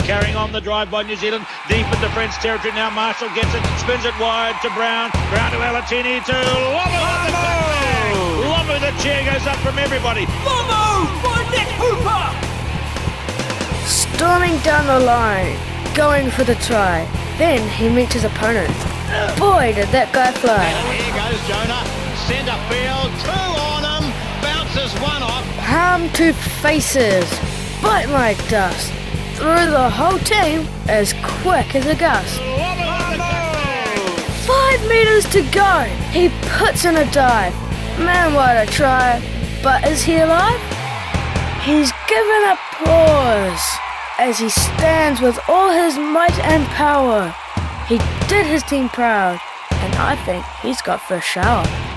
carrying on the drive by New Zealand, deep into French territory now. Marshall gets it, spins it wide to Brown, Brown to Alatini to Lomu. Lomu, the cheer goes up from everybody. Lomu for Nick Hooper! Storming down the line, going for the try. Then he meets his opponent. Boy, did that guy fly. And here goes Jonah, centre field, 2 on him, bounces 1 off. Palm to faces, bite like dust, through the whole team as quick as a gust. 5 meters to go, he puts in a dive. Man, what a try, but is he alive? He's given applause as he stands with all his might and power. He did his team proud, and I think he's got first shower.